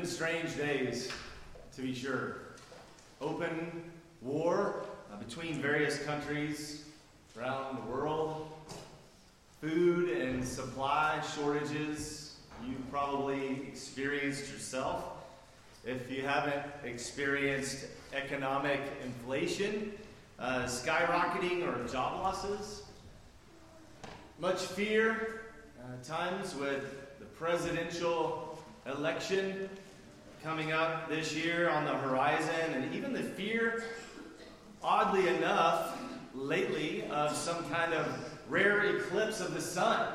been strange days, to be sure. Open war between various countries around the world. Food and supply shortages you've probably experienced yourself. If you haven't experienced economic inflation, skyrocketing or job losses, much fear, times with the presidential election coming up this year on the horizon, and even the fear, oddly enough, lately of some kind of rare eclipse of the sun.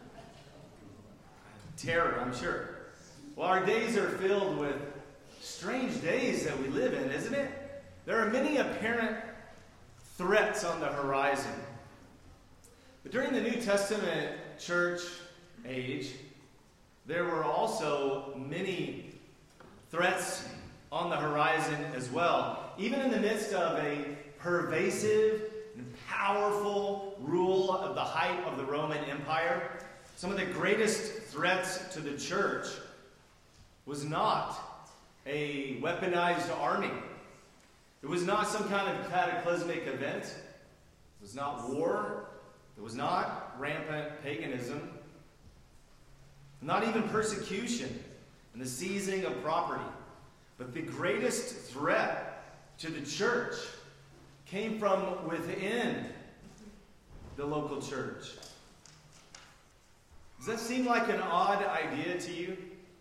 Terror, I'm sure. Well, our days are filled with strange days that we live in, isn't it? There are many apparent threats on the horizon. But during the New Testament church age, there were also many threats on the horizon as well. Even in the midst of a pervasive and powerful rule of the height of the Roman Empire, some of the greatest threats to the church was not a weaponized army. It was not some kind of cataclysmic event. It was not war. It was not rampant paganism. Not even persecution and the seizing of property. But the greatest threat to the church came from within the local church. Does that seem like an odd idea to you?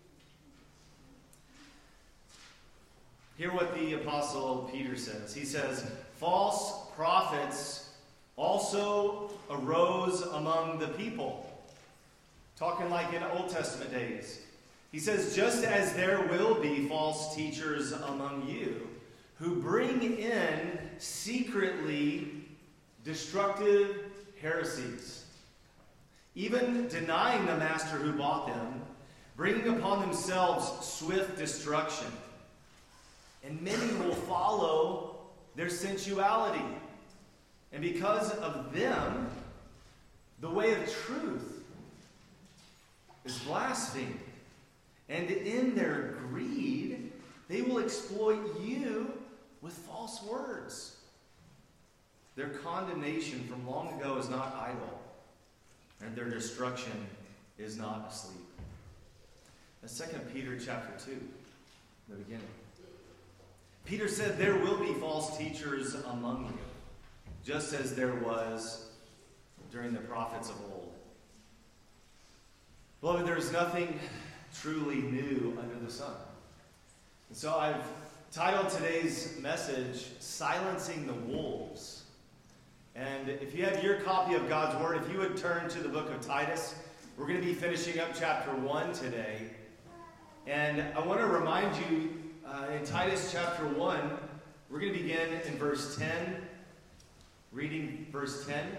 Hear what the Apostle Peter says. He says, "False prophets also arose among the people." Talking like in Old Testament days. He says, "Just as there will be false teachers among you, who bring in secretly destructive heresies, even denying the master who bought them, bringing upon themselves swift destruction. And many will follow their sensuality. And because of them, the way of truth is blasphemed. And in their greed, they will exploit you with false words. Their condemnation from long ago is not idle, and their destruction is not asleep." That's 2 Peter chapter 2, the beginning. Peter said there will be false teachers among you, just as there was during the prophets of old. Beloved, there is nothing truly new under the sun. And so I've titled today's message, "Silencing the Wolves." And if you have your copy of God's Word, if you would turn to the book of Titus, we're going to be finishing up chapter 1 today. And I want to remind you, in Titus chapter 1, we're going to begin in verse 10, reading verse 10.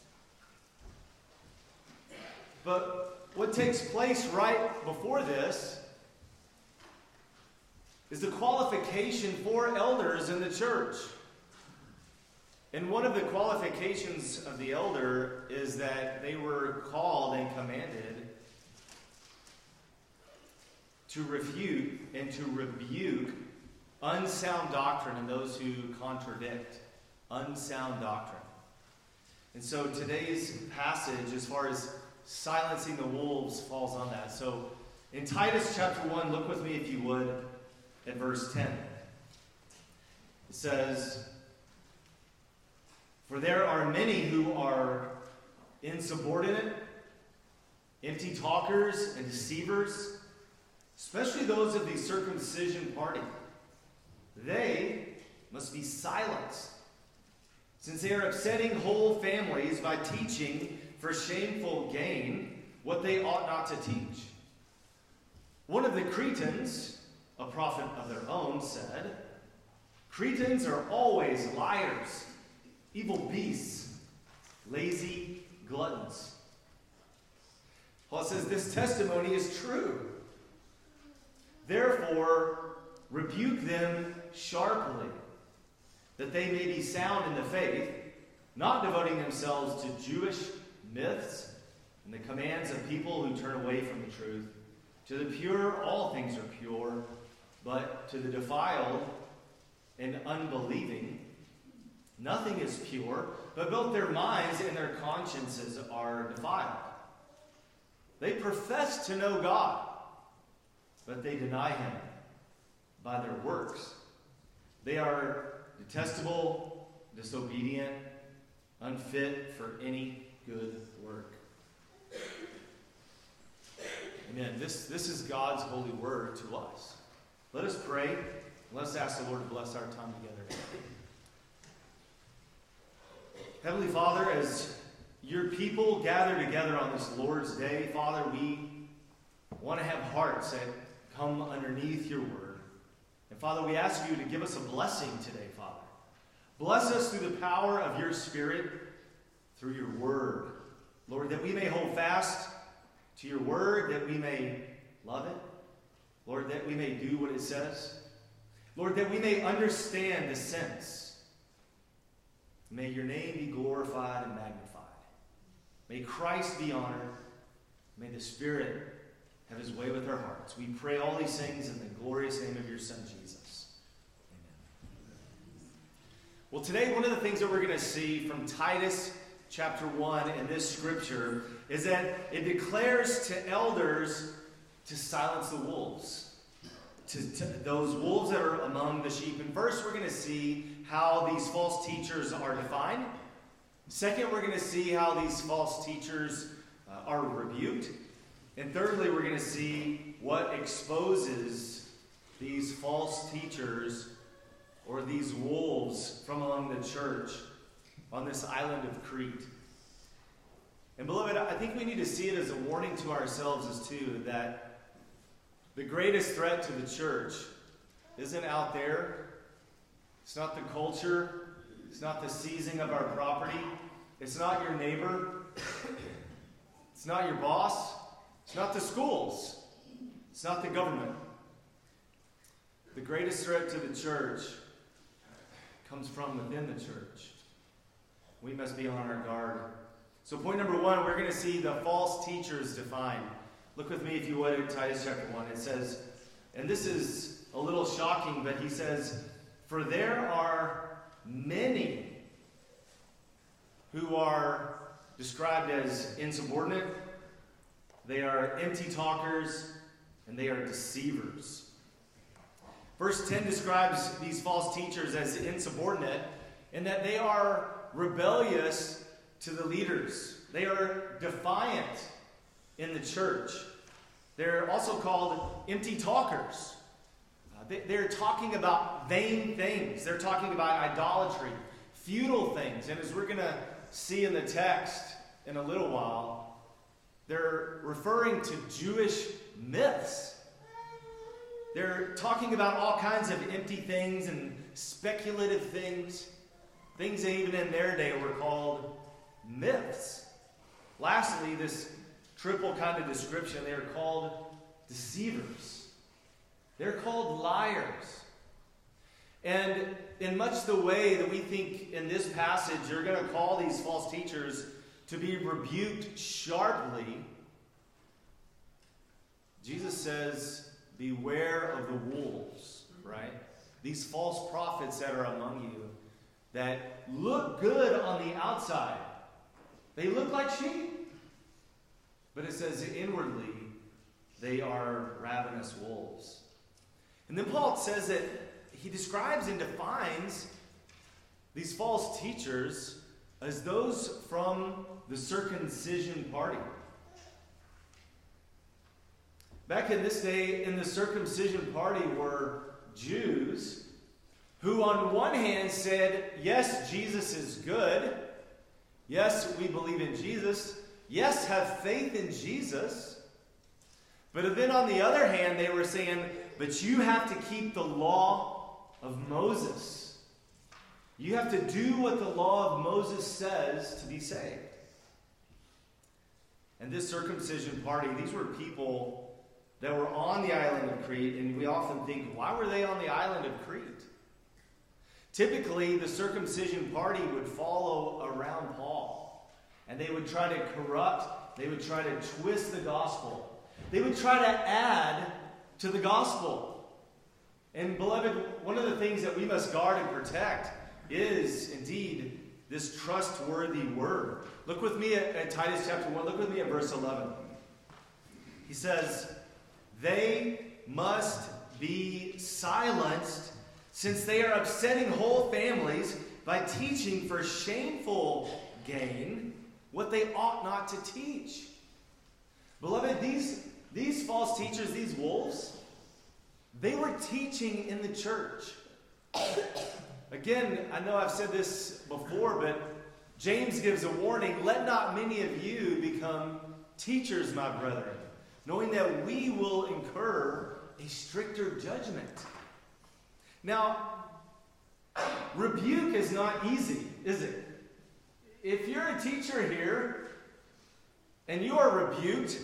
But what takes place right before this is the qualification for elders in the church. And one of the qualifications of the elder is that they were called and commanded to refute and to rebuke unsound doctrine and those who contradict unsound doctrine. And so today's passage, as far as silencing the wolves, falls on that. So in Titus chapter 1, look with me if you would at verse 10. It says, "For there are many who are insubordinate, empty talkers, and deceivers, especially those of the circumcision party. They must be silenced, since they are upsetting whole families by teaching for shameful gain what they ought not to teach. One of the Cretans, a prophet of their own, said, 'Cretans are always liars, evil beasts, lazy gluttons.'" Paul says this testimony is true. "Therefore, rebuke them sharply, that they may be sound in the faith, not devoting themselves to Jewish myths and the commands of people who turn away from the truth, To the pure, all things are pure, but to the defiled and unbelieving, nothing is pure, but both their minds and their consciences are defiled. They profess to know God, but they deny him by their works. They are detestable, disobedient, unfit for any good work. Amen. This is God's holy word to us. Let us pray. Let's ask the Lord to bless our time together. Heavenly Father, as your people gather together on this Lord's Day, Father, we want to have hearts that come underneath your word. And Father, we ask you to give us a blessing today, Father. Bless us through the power of your Spirit, through your word. Lord, that we may hold fast to your word, that we may love it. Lord, that we may do what it says. Lord, that we may understand the sense. May your name be glorified and magnified. May Christ be honored. May the Spirit have his way with our hearts. We pray all these things in the glorious name of your Son, Jesus. Amen. Well, today, one of the things that we're going to see from Titus chapter 1 in this scripture is that it declares to elders to silence the wolves, to those wolves that are among the sheep. And first, we're going to see how these false teachers are defined. Second, we're going to see how these false teachers are rebuked. And thirdly, we're going to see what exposes these false teachers or these wolves from among the church on this island of Crete. And beloved, I think we need to see it as a warning to ourselves as too, that the greatest threat to the church isn't out there. It's not the culture. It's not the seizing of our property. It's not your neighbor. It's not your boss. It's not the schools. It's not the government. The greatest threat to the church comes from within the church. We must be on our guard. So point number 1, we're going to see the false teachers defined. Look with me, if you would, at Titus chapter 1. It says, and this is a little shocking, but he says, for there are many who are described as insubordinate, they are empty talkers, and they are deceivers. Verse 10 describes these false teachers as insubordinate in that they are rebellious to the leaders. They are defiant in the church. They're also called empty talkers. They're talking about vain things. They're talking about idolatry, futile things. And as we're going to see in the text in a little while, they're referring to Jewish myths. They're talking about all kinds of empty things and speculative things. Things that even in their day were called myths. Lastly, this triple kind of description, they are called deceivers. They're called liars. And in much the way that we think in this passage, you're going to call these false teachers to be rebuked sharply. Jesus says, beware of the wolves, right? These false prophets that are among you that look good on the outside. They look like sheep. But it says inwardly, they are ravenous wolves. And then Paul says that he describes and defines these false teachers as those from the circumcision party. Back in this day, in the circumcision party were Jews who on one hand said, yes, Jesus is good. Yes, we believe in Jesus. Yes, have faith in Jesus. But then on the other hand, they were saying, but you have to keep the law of Moses. You have to do what the law of Moses says to be saved. And this circumcision party, these were people that were on the island of Crete, and we often think, why were they on the island of Crete? Typically, the circumcision party would follow around Paul, and they would try to corrupt, they would try to twist the gospel. They would try to add to the gospel. And beloved, one of the things that we must guard and protect is indeed this trustworthy word. Look with me at Titus chapter 1. Look with me at verse 11. He says, "They must be silenced, since they are upsetting whole families by teaching for shameful gain what they ought not to teach." Beloved, these false teachers, these wolves, they were teaching in the church. Again, I know I've said this before, but James gives a warning: "Let not many of you become teachers, my brethren, knowing that we will incur a stricter judgment." Now, rebuke is not easy, is it? If you're a teacher here and you are rebuked,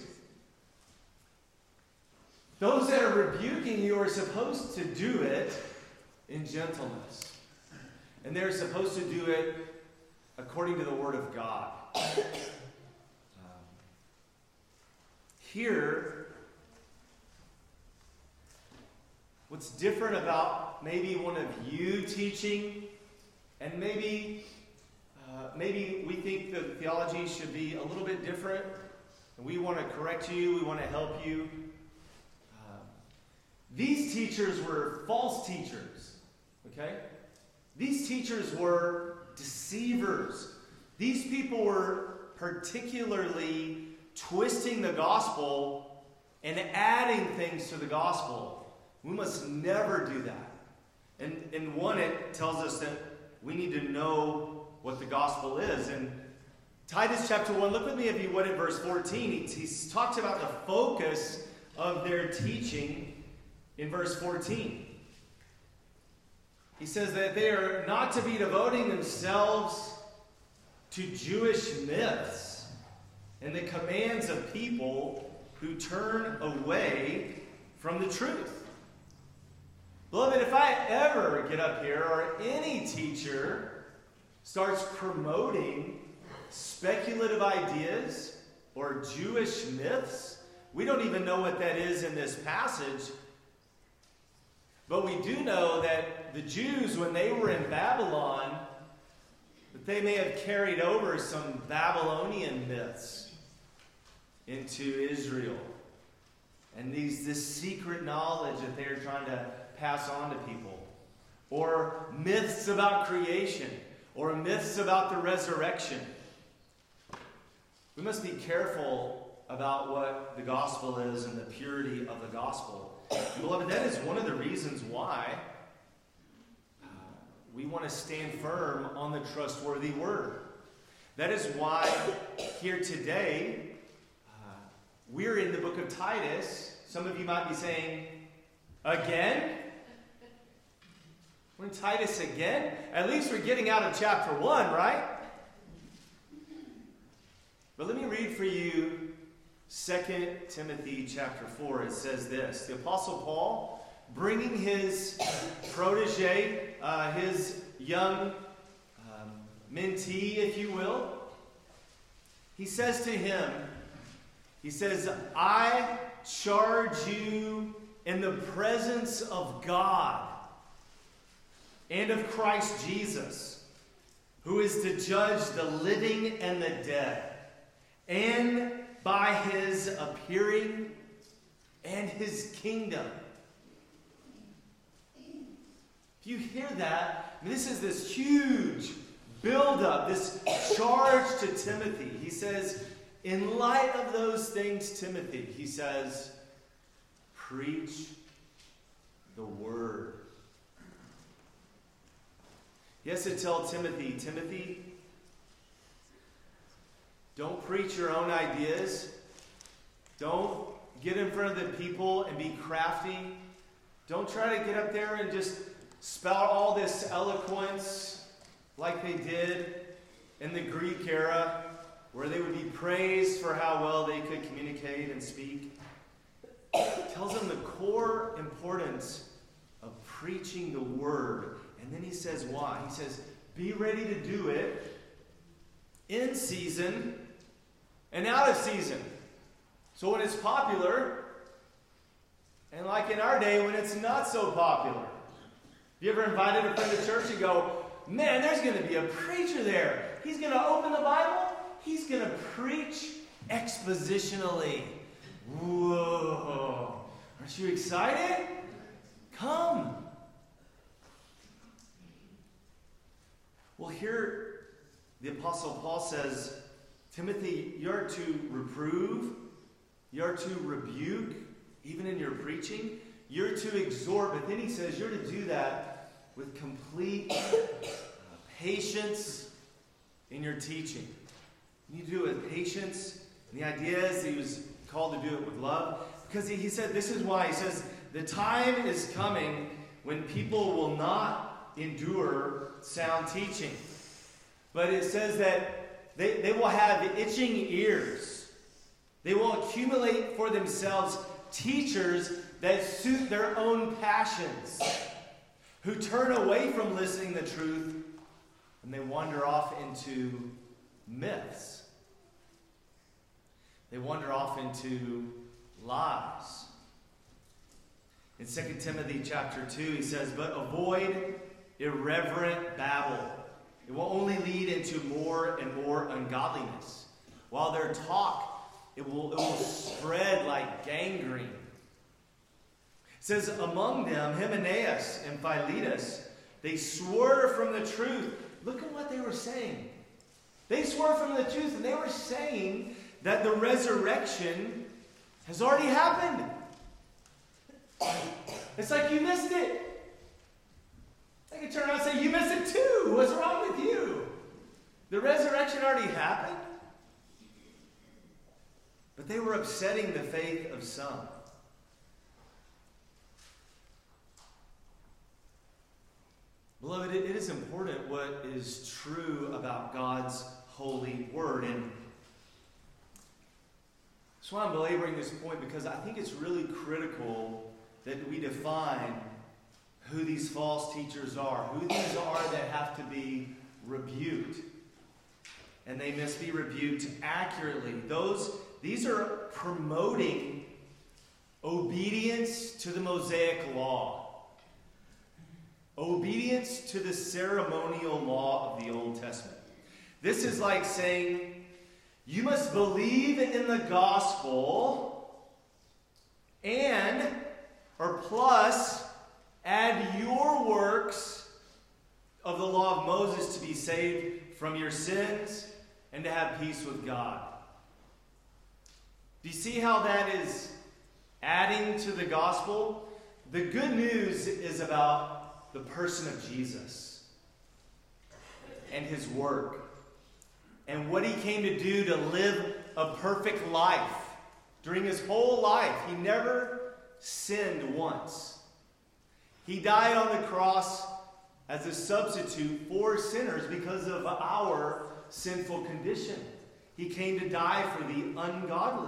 those that are rebuking you are supposed to do it in gentleness. And they're supposed to do it according to the Word of God. Here, what's different about maybe one of you teaching, and maybe we think the theology should be a little bit different, and we want to correct you, we want to help you. These teachers were false teachers, okay? These teachers were deceivers. These people were particularly twisting the gospel and adding things to the gospel. We must never do that. And in one, it tells us that we need to know what the gospel is. In Titus chapter 1, look with me if you would at verse 14. He talks about the focus of their teaching in verse 14. He says that they are not to be devoting themselves to Jewish myths and the commands of people who turn away from the truth. Beloved, if I ever get up here, or any teacher starts promoting speculative ideas or Jewish myths, we don't even know what that is in this passage. But we do know that the Jews, when they were in Babylon, that they may have carried over some Babylonian myths into Israel. And this secret knowledge that they're trying to pass on to people. Or myths about creation. Or myths about the resurrection. We must be careful about what the gospel is and the purity of the gospel. Beloved, that is one of the reasons why we want to stand firm on the trustworthy word. That is why here today, we're in the book of Titus. Some of you might be saying, again? We're in Titus again? At least we're getting out of chapter 1, right? But let me read for you 2 Timothy chapter 4. It says this: the Apostle Paul, bringing his protege, his young mentee, if you will, he says to him, he says, "I charge you in the presence of God and of Christ Jesus, who is to judge the living and the dead, and by his appearing and his kingdom." If you hear that, this is this huge build-up, this charge to Timothy. He says, in light of those things, Timothy, he says, preach the word. He has to tell Timothy, Timothy, don't preach your own ideas. Don't get in front of the people and be crafty. Don't try to get up there and just spout all this eloquence like they did in the Greek era, where they would be praised for how well they could communicate and speak. It tells them the core importance of preaching the word. And then he says why? He says, be ready to do it in season and out of season. So when it's popular, and like in our day when it's not so popular. Have you ever invited a friend to church and go, man, there's going to be a preacher there. He's going to open the Bible. He's going to preach expositionally. Whoa. Aren't you excited? Come. Well, here the Apostle Paul says, Timothy, you're to reprove, you're to rebuke, even in your preaching. You're to exhort, but then he says you're to do that with complete patience in your teaching. You need to do it with patience. And the idea is he was called to do it with love. Because he said, this is why. He says, the time is coming when people will not endure sound teaching. But it says that they will have itching ears. They will accumulate for themselves teachers that suit their own passions, who turn away from listening to the truth, and they wander off into myths. They wander off into lies. In 2 Timothy chapter 2, he says, but avoid irreverent babble. It will only lead into more and more ungodliness. While their talk, it will spread like gangrene. It says, among them, Hymenaeus and Philetus, they swore from the truth. Look at what they were saying. They swore from the truth, and they were saying that the resurrection has already happened. It's like you missed it. I can turn around and say, you missed it too. What's wrong with you? The resurrection already happened. But they were upsetting the faith of some. Beloved, it is important what is true about God's holy word. And that's why I'm belaboring this point, because I think it's really critical that we define who these false teachers are, who these are that have to be rebuked. And they must be rebuked accurately. These are promoting obedience to the Mosaic law. Obedience to the ceremonial law of the Old Testament. This is like saying, you must believe in the gospel and, or plus, add your works of the law of Moses to be saved from your sins and to have peace with God. Do you see how that is adding to the gospel? The good news is about the person of Jesus and his work and what he came to do to live a perfect life. During his whole life, he never sinned once. He died on the cross as a substitute for sinners because of our sinful condition. He came to die for the ungodly.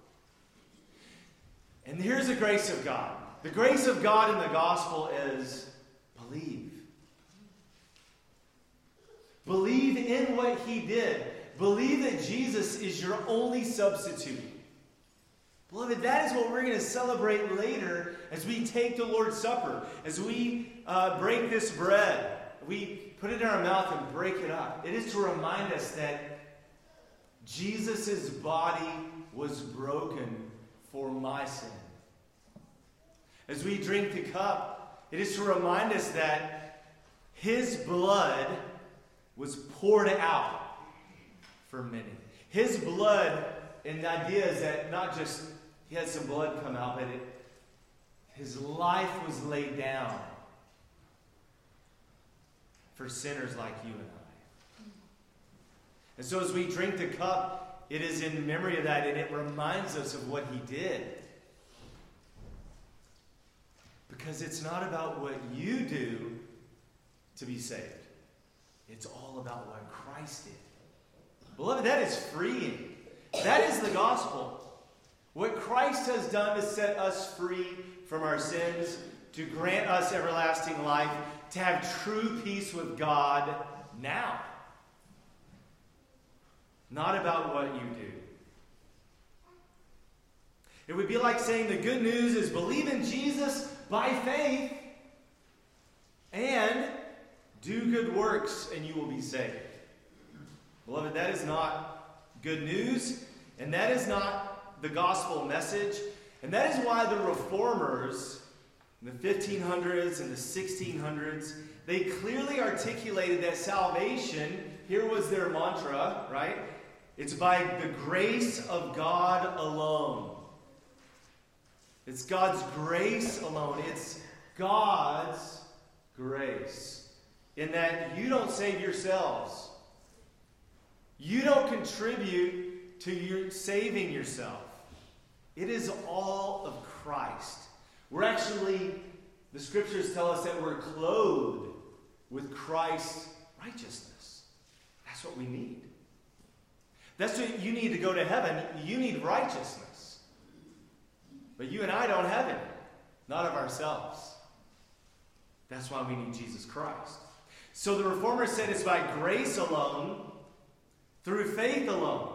And here's the grace of God. The grace of God in the gospel is believe. Believe in what he did. Believe that Jesus is your only substitute. Beloved, that is what we're going to celebrate later as we take the Lord's Supper. As we break this bread, we put it in our mouth and break it up. It is to remind us that Jesus' body was broken for my sin. As we drink the cup, it is to remind us that his blood was poured out for many. His blood, and the idea is that not just he had some blood come out, but his life was laid down for sinners like you and I. And so as we drink the cup, it is in memory of that, and it reminds us of what he did. Because it's not about what you do to be saved. It's all about what Christ did. Beloved, that is freeing. That is the gospel. What Christ has done to set us free from our sins, to grant us everlasting life, to have true peace with God now. Not about what you do. It would be like saying the good news is believe in Jesus by faith and do good works and you will be saved. Beloved, that is not good news, and that is not the gospel message. And that is why the reformers in the 1500s and the 1600s, they clearly articulated that salvation, here was their mantra, right? It's by the grace of God alone. It's God's grace alone. It's God's grace. In that you don't save yourselves. You don't contribute to your saving yourself. It is all of Christ. We're actually, the scriptures tell us that we're clothed with Christ's righteousness. That's what we need. That's what you need to go to heaven. You need righteousness. But you and I don't have it. Not of ourselves. That's why we need Jesus Christ. So the Reformers said it's by grace alone, through faith alone.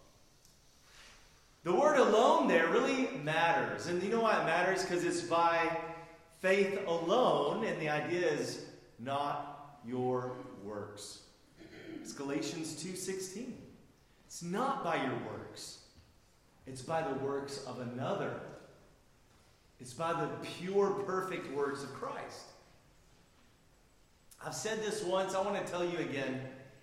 The word alone there really matters. And you know why it matters? Because it's by faith alone, and the idea is not your works. It's Galatians 2:16. It's not by your works. It's by the works of another. It's by the pure, perfect works of Christ. I've said this once. I want to tell you again.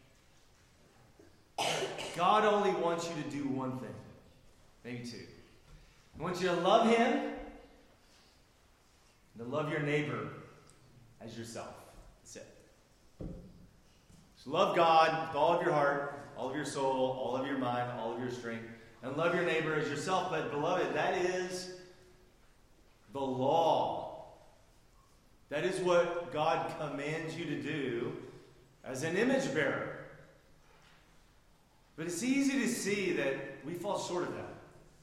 God only wants you to do one thing. Maybe two. He wants you to love Him and to love your neighbor as yourself. That's it. So love God with all of your heart, all of your soul, all of your mind, all of your strength, and love your neighbor as yourself. But beloved, that is the law. That is what God commands you to do as an image bearer. But it's easy to see that we fall short of that.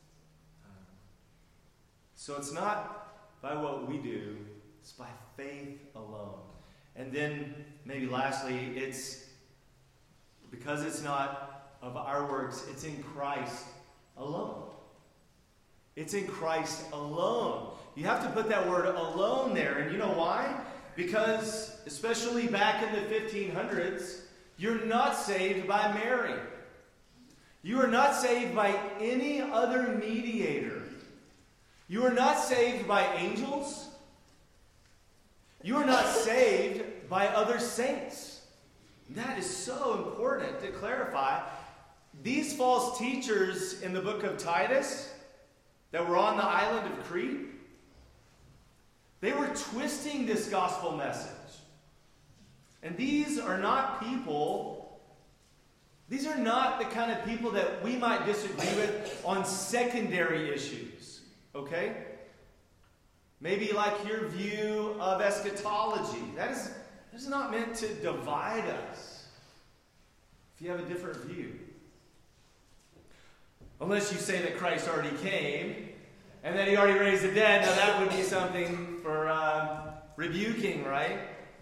So it's not by what we do, it's by faith alone. And then, maybe lastly, it's because it's not of our works, it's in Christ alone. It's in Christ alone. You have to put that word alone there. And you know why? Because, especially back in the 1500s, you're not saved by Mary. You are not saved by any other mediator. You are not saved by angels. You are not saved by other saints. That is so important to clarify. These false teachers in the book of Titus that were on the island of Crete, they were twisting this gospel message. And these are not people, these are not the kind of people that we might disagree with on secondary issues. Okay? Maybe like your view of eschatology. That is not meant to divide us. If you have a different view. Unless you say that Christ already came and that He already raised the dead. Now that would be something for rebuking, right?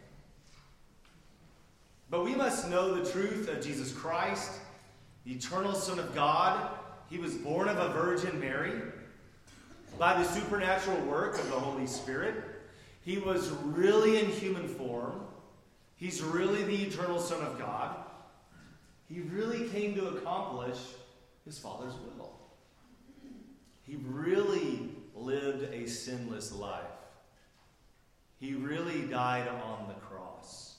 But we must know the truth of Jesus Christ, the eternal Son of God. He was born of a Virgin Mary by the supernatural work of the Holy Spirit. He was really in human form. He's really the eternal Son of God. He really came to accomplish His Father's will. He really lived a sinless life. He really died on the cross.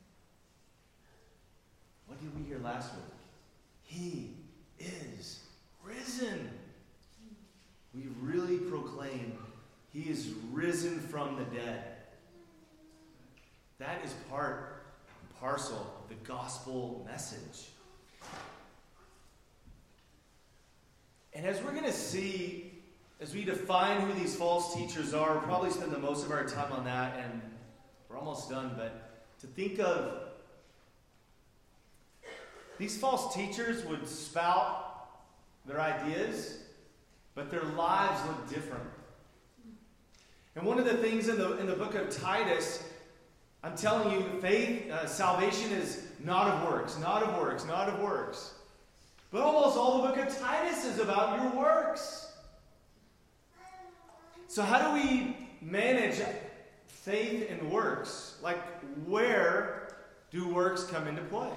What did we hear last week? He is risen. We really proclaim He is risen from the dead. That is part and parcel of the gospel message. And as we're going to see, as we define who these false teachers are, we'll probably spend the most of our time on that, and we're almost done, but to think of these false teachers would spout their ideas, but their lives look different. And one of the things in the book of Titus, I'm telling you, faith, salvation is not of works, not of works, not of works. But almost all the book of Titus is about your works. So how do we manage faith and works? Like, where do works come into play?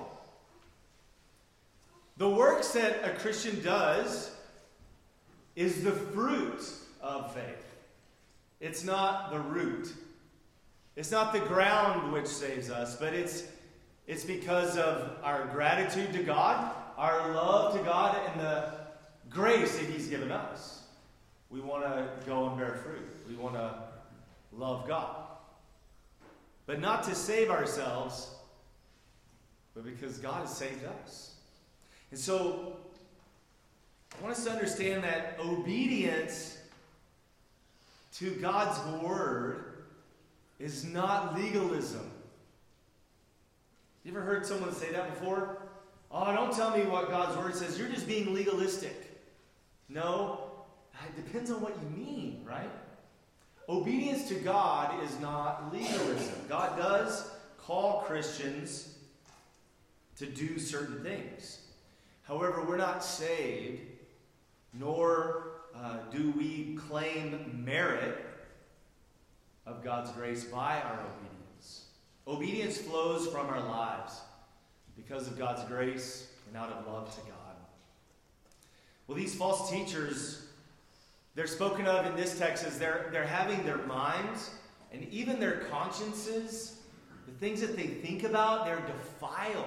The works that a Christian does is the fruit of faith. It's not the root. It's not the ground which saves us, but it's because of our gratitude to God, our love to God, and the grace that He's given us. We want to go and bear fruit. We want to love God. But not to save ourselves, but because God has saved us. And so, I want us to understand that obedience to God's word is not legalism. You ever heard someone say that before? Oh, don't tell me what God's word says. You're just being legalistic. No, it depends on what you mean, right? Obedience to God is not legalism. God does call Christians to do certain things. However, we're not saved, nor do we claim merit of God's grace by our obedience. Obedience flows from our lives because of God's grace and out of love to God. Well, these false teachers, they're spoken of in this text as they're having their minds and even their consciences, the things that they think about, they're defiled.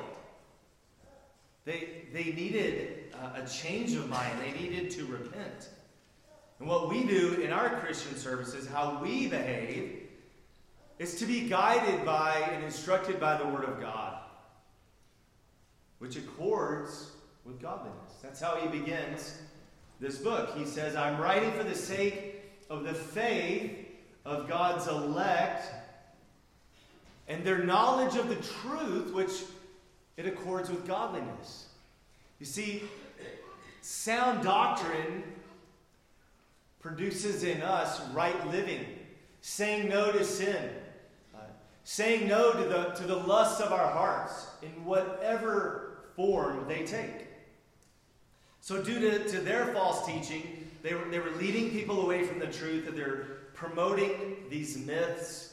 They needed a change of mind. They needed to repent. And what we do in our Christian services, how we behave, is to be guided by and instructed by the Word of God, which accords with godliness. That's how he begins this book. He says, I'm writing for the sake of the faith of God's elect and their knowledge of the truth, which it accords with godliness. You see, sound doctrine produces in us right living, saying no to sin, saying no to the lusts of our hearts in whatever form they take. So due to their false teaching, they were leading people away from the truth, and they're promoting these myths.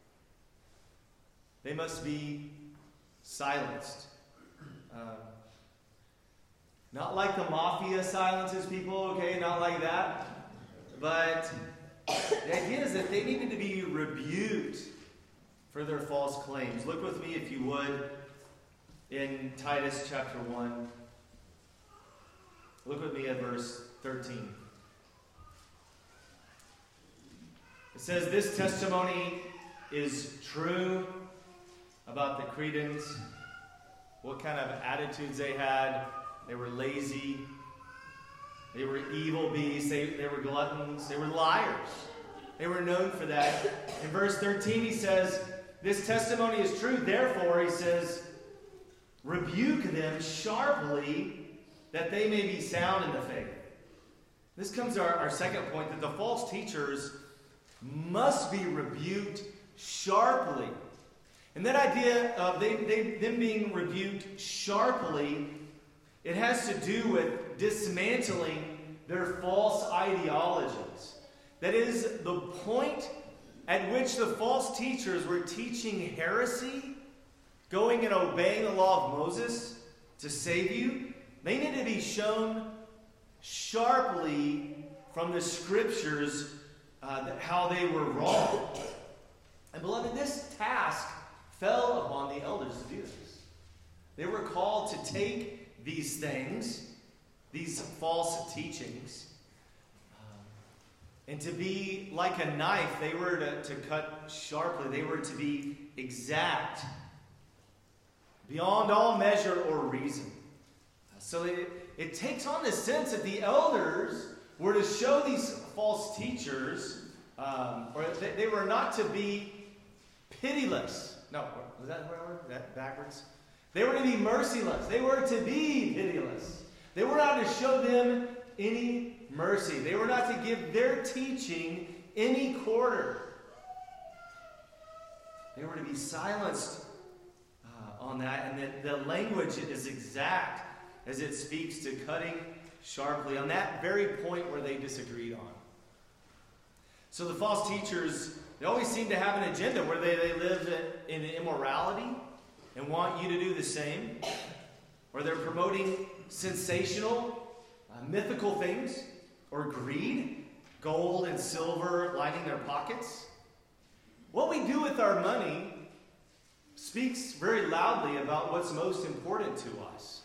They must be silenced. Not like the mafia silences people, okay? Not like that. But the idea is that they needed to be rebuked for their false claims. Look with me, if you would, in Titus chapter 1. Look with me at verse 13. It says, this testimony is true about the Cretans, what kind of attitudes they had. They were lazy. They were evil beasts. They were gluttons. They were liars. They were known for that. In verse 13 he says, this testimony is true. Therefore, he says, rebuke them sharply that they may be sound in the faith. This comes to our second point, that the false teachers must be rebuked sharply. And that idea of them being rebuked sharply, it has to do with dismantling their false ideologies. That is, the point at which the false teachers were teaching heresy, going and obeying the law of Moses to save you, they need to be shown sharply from the scriptures how they were wrong. And beloved, this task fell upon the elders to do this. They were called to take these things, these false teachings, and to be like a knife. They were to cut sharply. They were to be exact, beyond all measure or reason. So it takes on this sense that the elders were to show these false teachers, or they were not to be pitiless. No, was that backwards? They were to be merciless. They were to be pitiless. They were not to show them any mercy. They were not to give their teaching any quarter. They were to be silenced on that, and the language is exact as it speaks to cutting sharply on that very point where they disagreed on. So the false teachers, they always seem to have an agenda where they live in immorality and want you to do the same. Or they're promoting sensational, mythical things. Or greed, gold and silver lining their pockets. What we do with our money speaks very loudly about what's most important to us.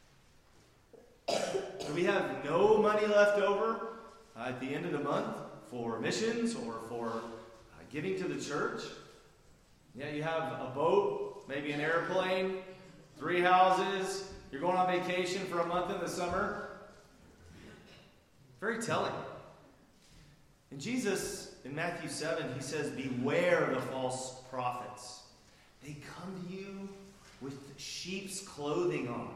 Do we have no money left over at the end of the month for missions or for giving to the church? Yeah, you have a boat, maybe an airplane, 3 houses, you're going on vacation for a month in the summer. Very telling. And Jesus, in Matthew 7, he says, beware of the false prophets. They come to you with sheep's clothing on.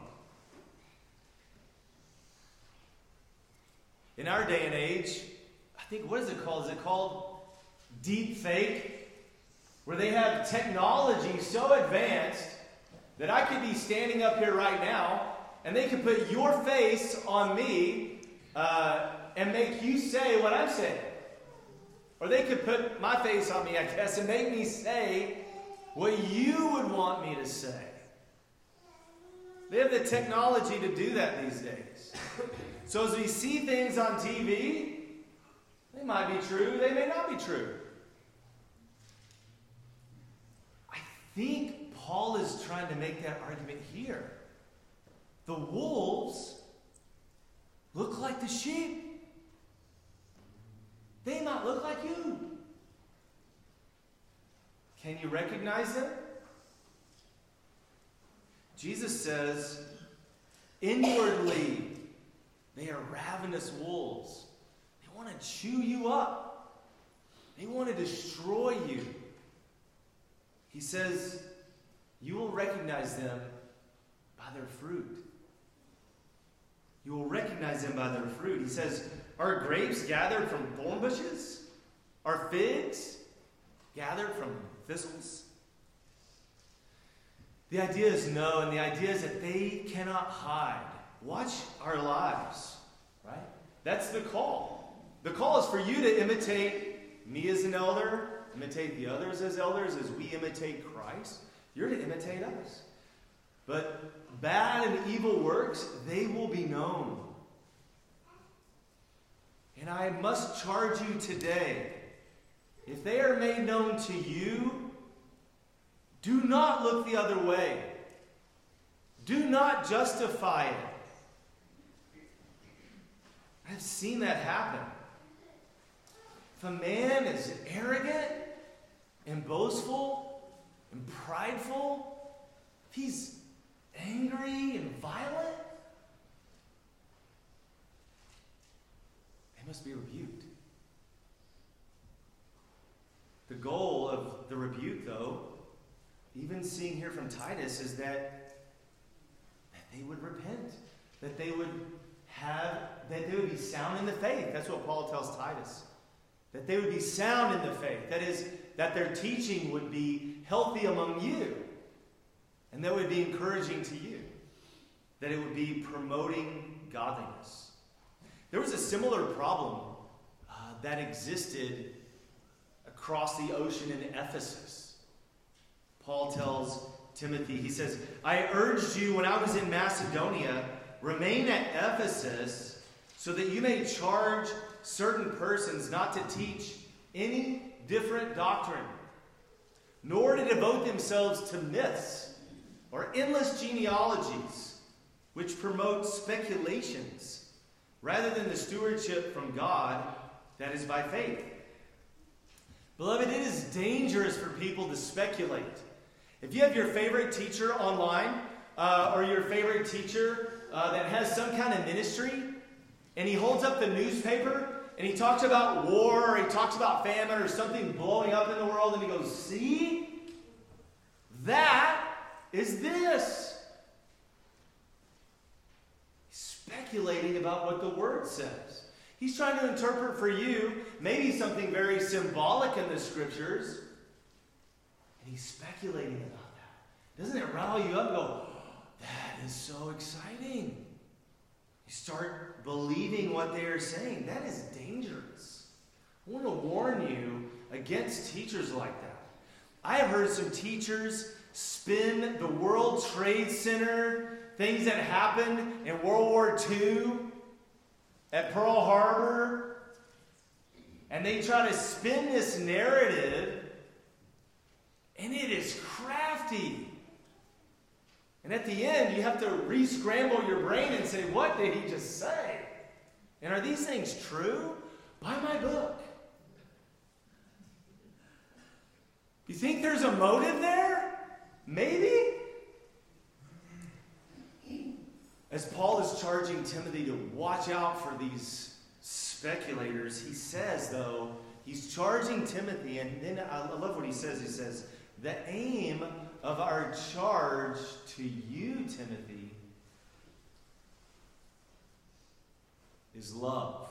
In our day and age, I think, what is it called? Is it called deep fake? Where they have technology so advanced that I could be standing up here right now and they could put your face on me and make you say what I'm saying. Or they could put my face on me, I guess, and make me say what you would want me to say. They have the technology to do that these days. So as we see things on TV, they might be true, they may not be true. I think Paul is trying to make that argument here. The wolves look like the sheep. They not look like you. Can you recognize them? Jesus says, inwardly, they are ravenous wolves. They want to chew you up. They want to destroy you. He says, you will recognize them by their fruit. You will recognize them by their fruit. He says, are grapes gathered from thorn bushes? Are figs gathered from thistles? The idea is no, and the idea is that they cannot hide. Watch our lives, right? That's the call. The call is for you to imitate me as an elder, imitate the others as elders as we imitate Christ. You're to imitate us. But bad and evil works, they will be known. And I must charge you today, if they are made known to you, do not look the other way. Do not justify it. I've seen that happen. If a man is arrogant and boastful and prideful, if he's angry and violent, they must be rebuked. The goal of the rebuke, though, even seeing here from Titus, is that they would repent, that they would be sound in the faith. That's what Paul tells Titus. That they would be sound in the faith. That is, that their teaching would be healthy among you. And that would be encouraging to you. That it would be promoting godliness. There was a similar problem that existed across the ocean in Ephesus. Paul tells Timothy, he says, I urged you when I was in Macedonia, remain at Ephesus so that you may charge certain persons not to teach any different doctrine, nor to devote themselves to myths or endless genealogies, which promote speculations, rather than the stewardship from God that is by faith. Beloved, it is dangerous for people to speculate. If you have your favorite teacher online, or your favorite teacher that has some kind of ministry, and he holds up the newspaper, and he talks about war, or he talks about famine, or something blowing up in the world, and he goes, see? That is this. He's speculating about what the Word says. He's trying to interpret for you maybe something very symbolic in the Scriptures, and he's speculating about that. Doesn't it rile you up and go, that is so exciting? You start believing what they are saying. That is dangerous. I want to warn you against teachers like that. I have heard some teachers spin the World Trade Center, things that happened in World War II, at Pearl Harbor, and they try to spin this narrative, and it is crafty. And at the end, you have to re-scramble your brain and say, what did he just say? And are these things true? Buy my book. You think there's a motive there? Maybe? As Paul is charging Timothy to watch out for these speculators, he says, though, he's charging Timothy, and then I love what he says. He says, the aim of our charge to you, Timothy, is love.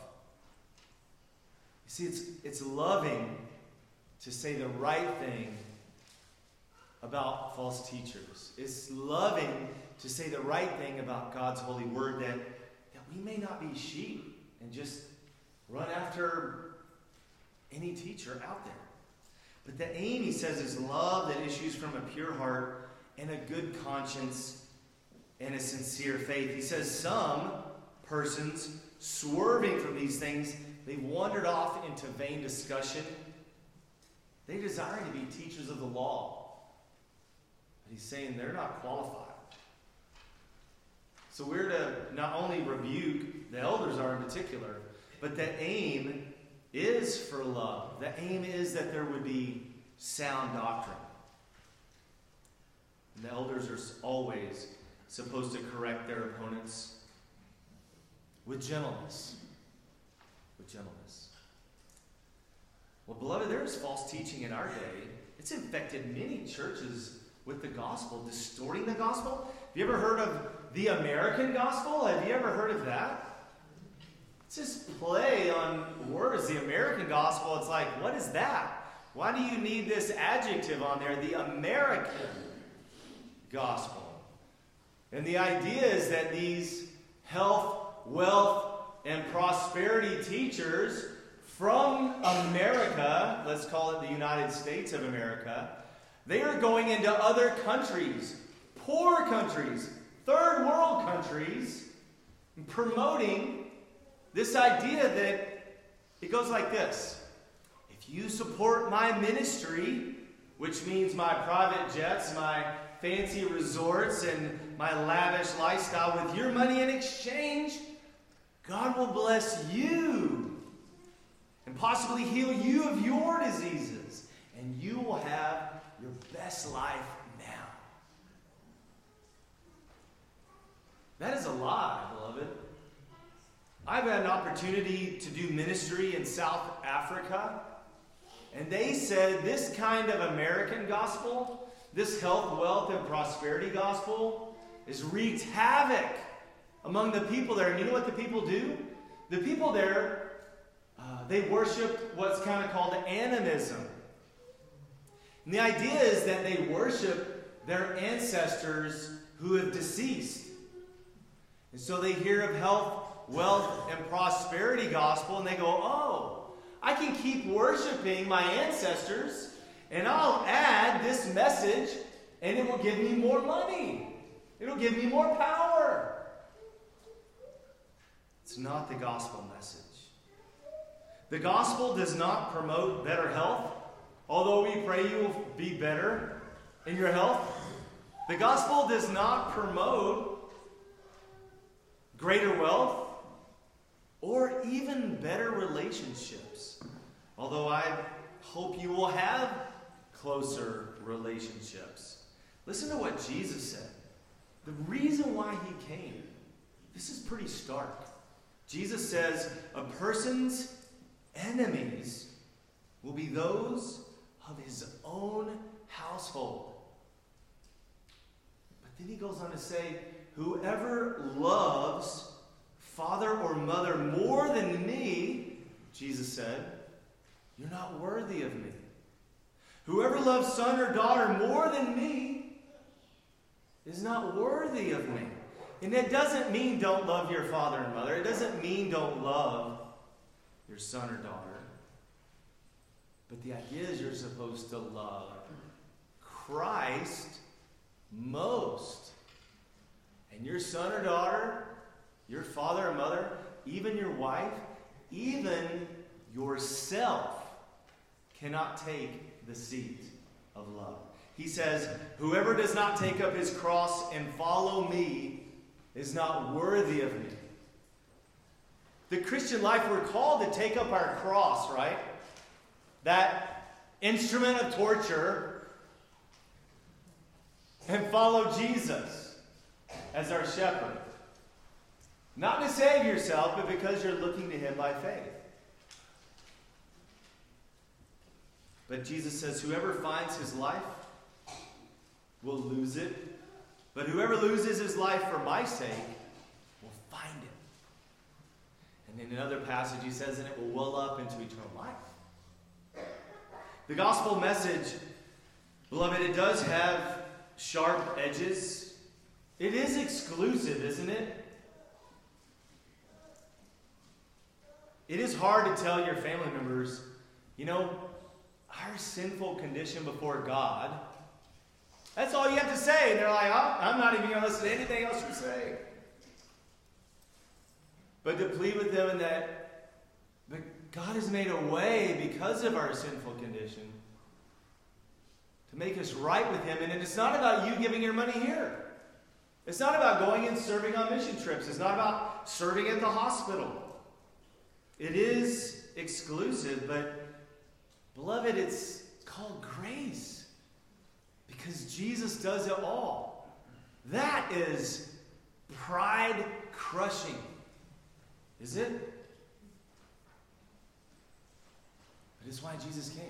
You see, it's loving to say the right thing about false teachers. It's loving to say the right thing about God's holy word, that we may not be sheep and just run after any teacher out there. But the aim, he says, is love that issues from a pure heart and a good conscience and a sincere faith. He says some persons, swerving from these things, they've wandered off into vain discussion. They desire to be teachers of the law. But he's saying they're not qualified. So we're to not only rebuke, the elders are in particular, but the aim is for love. The aim is that there would be sound doctrine. And the elders are always supposed to correct their opponents with gentleness. With gentleness. Well, beloved, there is false teaching in our day. It's infected many churches with the gospel, distorting the gospel. Have you ever heard of the American gospel? Have you ever heard of that? It's just play on words. The American gospel, it's like, what is that? Why do you need this adjective on there? The American gospel. And the idea is that these health, wealth, and prosperity teachers from America, let's call it the United States of America, they are going into other countries, poor countries, third world countries, and promoting this idea that it goes like this. If you support my ministry, which means my private jets, my fancy resorts, and my lavish lifestyle, with your money in exchange, God will bless you and possibly heal you of your diseases, and you will have your best life now. That is a lie, beloved. I've had an opportunity to do ministry in South Africa, and they said this kind of American gospel, this health, wealth, and prosperity gospel, has wreaked havoc among the people there. And you know what the people do? The people there, they worship what's kind of called animism. And the idea is that they worship their ancestors who have deceased. And so they hear of health, wealth, and prosperity gospel, and they go, oh, I can keep worshiping my ancestors, and I'll add this message, and it will give me more money. It'll give me more power. It's not the gospel message. The gospel does not promote better health, although we pray you will be better in your health. The gospel does not promote greater wealth or even better relationships, although I hope you will have closer relationships. Listen to what Jesus said. The reason why he came, this is pretty stark. Jesus says a person's enemies will be those of his own household. But then he goes on to say, whoever loves father or mother more than me, Jesus said, you're not worthy of me. Whoever loves son or daughter more than me is not worthy of me. And that doesn't mean don't love your father and mother. It doesn't mean don't love your son or daughter. But the idea is you're supposed to love Christ most. And your son or daughter, your father or mother, even your wife, even yourself cannot take the seat of love. He says, whoever does not take up his cross and follow me is not worthy of me. The Christian life, we're called to take up our cross, right? That instrument of torture, and follow Jesus as our shepherd. Not to save yourself, but because you're looking to him by faith. But Jesus says, whoever finds his life will lose it. But whoever loses his life for my sake will find it. And in another passage he says, and it will well up into eternal life. The gospel message, beloved, it does have sharp edges. It is exclusive, isn't it? It is hard to tell your family members, our sinful condition before God, that's all you have to say. And they're like, oh, I'm not even going to listen to anything else you say. But to plead with them in that, but God has made a way because of our sinful condition to make us right with him. And it's not about you giving your money here. It's not about going and serving on mission trips. It's not about serving at the hospital. It is exclusive, but beloved, it's called grace because Jesus does it all. That is pride crushing. Is it? But it's why Jesus came.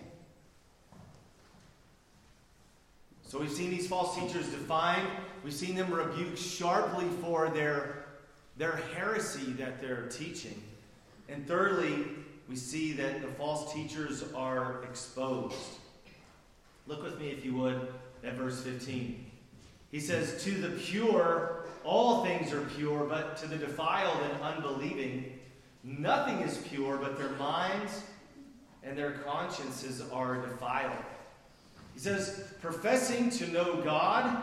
So we've seen these false teachers defined. We've seen them rebuked sharply for their heresy that they're teaching. And thirdly, we see that the false teachers are exposed. Look with me, if you would, at verse 15. He says, to the pure, all things are pure, but to the defiled and unbelieving, nothing is pure, but their minds and their consciences are defiled. He says, professing to know God,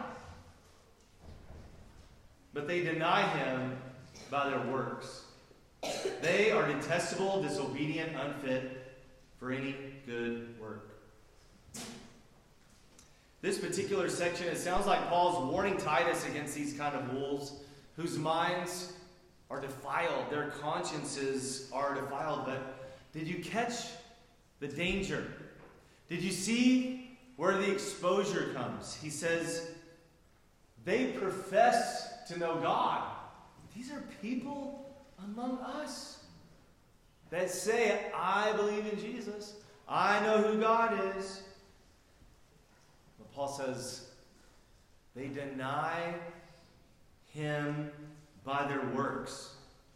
but they deny him by their works. They are detestable, disobedient, unfit for any good work. This particular section, it sounds like Paul's warning Titus against these kind of wolves whose minds are defiled, their consciences are defiled. But did you catch the danger? Did you see where the exposure comes? He says, they profess to know God. These are people among us that say, I believe in Jesus. I know who God is. But Paul says, they deny him by their works.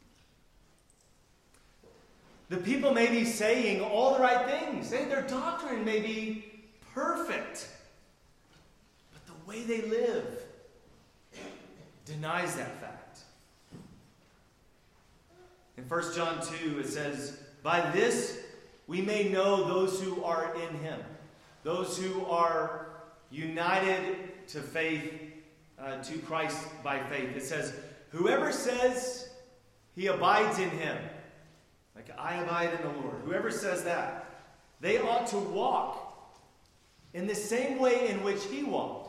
The people may be saying all the right things. Their doctrine may be perfect. But the way they live denies that fact. In 1 John 2, it says, by this we may know those who are in him. Those who are united to faith, to Christ by faith. It says, whoever says he abides in him, like I abide in the Lord. Whoever says that, they ought to walk in the same way in which he walked.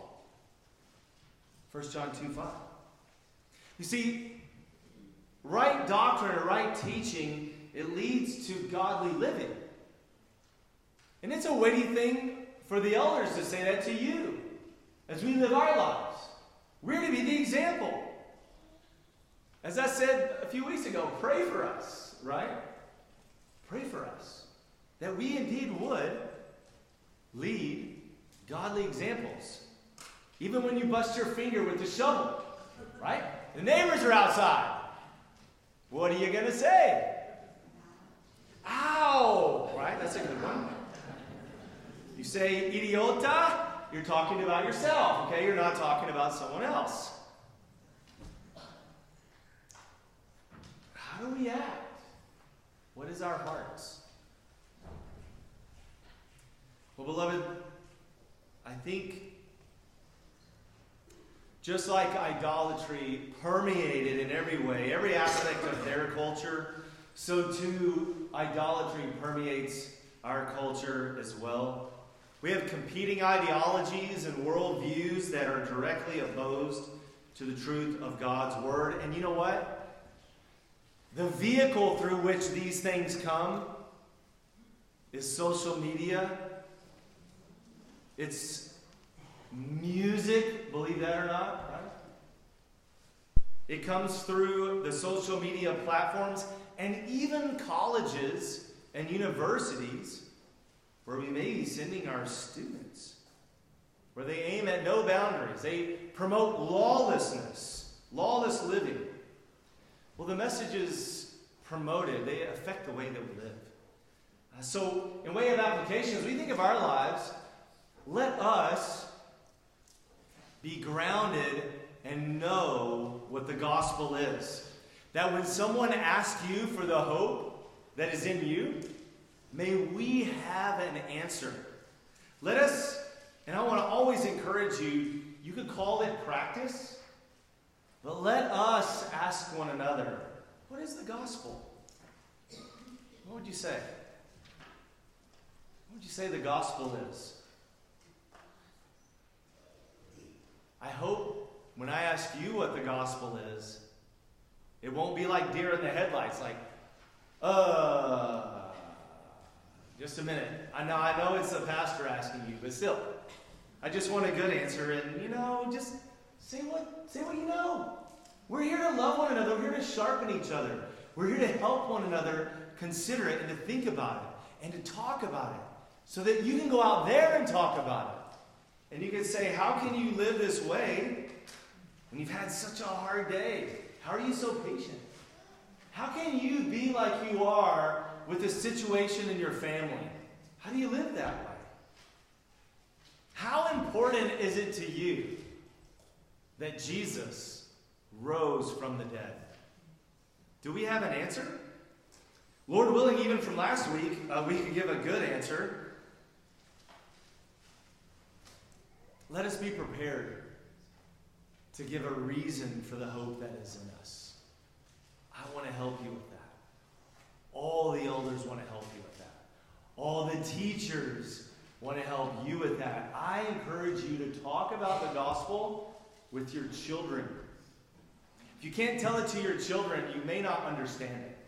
1 John 2:5. You see, right doctrine or right teaching, it leads to godly living. And it's a weighty thing for the elders to say that to you as we live our lives. We're to be the example. As I said a few weeks ago, pray for us, right? Pray for us. That we indeed would lead godly examples. Even when you bust your finger with the shovel, right? The neighbors are outside. What are you going to say? Ow! Right? That's a good one. You say idiota, you're talking about yourself, okay? You're not talking about someone else. How do we act? What is our hearts? Well, beloved, I think just like idolatry permeated in every way, every aspect of their culture, so too idolatry permeates our culture as well. We have competing ideologies and worldviews that are directly opposed to the truth of God's Word. And you know what? The vehicle through which these things come is social media. It's music, believe that or not, right? It comes through the social media platforms and even colleges and universities where we may be sending our students, where they aim at no boundaries. They promote lawlessness, lawless living. Well, the messages promoted, they affect the way that we live. So, in way of application, as we think of our lives, let us be grounded and know what the gospel is. That when someone asks you for the hope that is in you, may we have an answer. Let us, and I want to always encourage you, you could call it practice, but let us ask one another, what is the gospel? What would you say? What would you say the gospel is? I hope when I ask you what the gospel is, it won't be like deer in the headlights, like, just a minute. I know it's the pastor asking you, but still, I just want a good answer, and just say what you know. We're here to love one another. We're here to sharpen each other. We're here to help one another consider it and to think about it and to talk about it so that you can go out there and talk about it. And you can say, how can you live this way when you've had such a hard day? How are you so patient? How can you be like you are with a situation in your family? How do you live that way? How important is it to you that Jesus rose from the dead? Do we have an answer? Lord willing, even from last week, we could give a good answer. Let us be prepared to give a reason for the hope that is in us. I want to help you with that. All the elders want to help you with that. All the teachers want to help you with that. I encourage you to talk about the gospel with your children. If you can't tell it to your children, you may not understand it.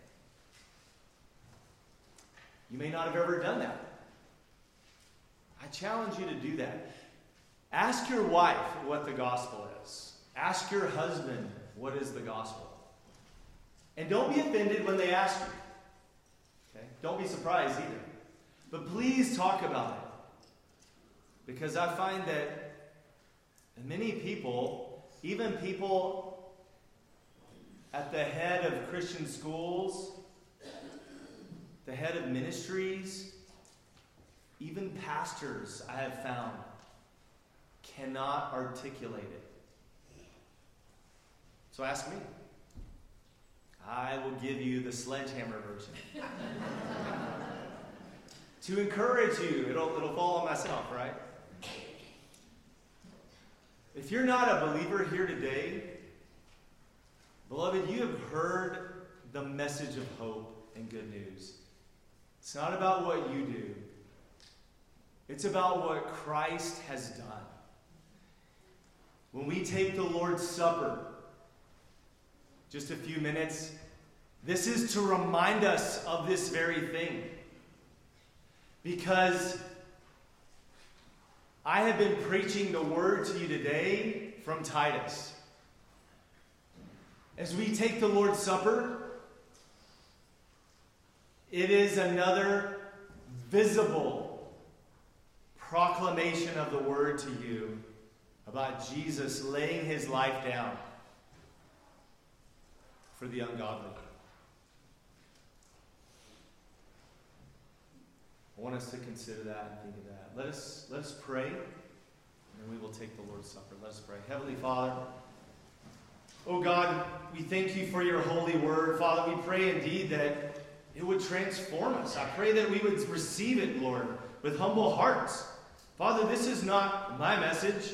You may not have ever done that. I challenge you to do that. Ask your wife what the gospel is. Ask your husband what is the gospel. And don't be offended when they ask you. Okay? Don't be surprised either. But please talk about it. Because I find that many people, even people at the head of Christian schools, the head of ministries, even pastors, I have found, cannot articulate it. So ask me. I will give you the sledgehammer version. To encourage you, it'll fall on myself, right? If you're not a believer here today, beloved, you have heard the message of hope and good news. It's not about what you do. It's about what Christ has done. When we take the Lord's Supper, just a few minutes, this is to remind us of this very thing. Because I have been preaching the word to you today from Titus. As we take the Lord's Supper, it is another visible proclamation of the word to you about Jesus laying his life down for the ungodly. I want us to consider that and think of that. Let us pray, and then we will take the Lord's Supper. Let us pray. Heavenly Father, oh God, we thank you for your holy word. Father, we pray indeed that it would transform us. I pray that we would receive it, Lord, with humble hearts. Father, this is not my message.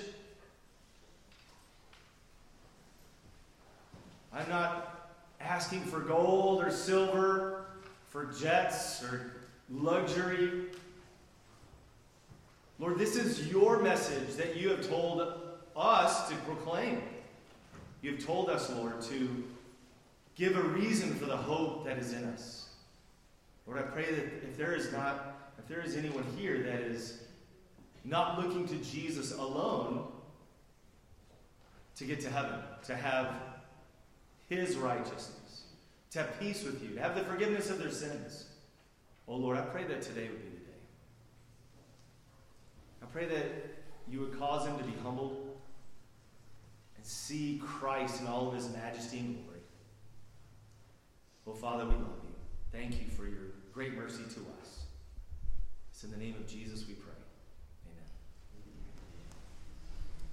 I'm not asking for gold or silver, for jets or luxury. Lord, this is your message that you have told us to proclaim. You've told us, Lord, to give a reason for the hope that is in us. Lord, I pray that if there is anyone here that is not looking to Jesus alone to get to heaven, to have his righteousness, to have peace with you, to have the forgiveness of their sins. Oh Lord, I pray that today would be the day. I pray that you would cause them to be humbled and see Christ in all of his majesty and glory. Oh Father, we love you. Thank you for your great mercy to us. It's in the name of Jesus we pray.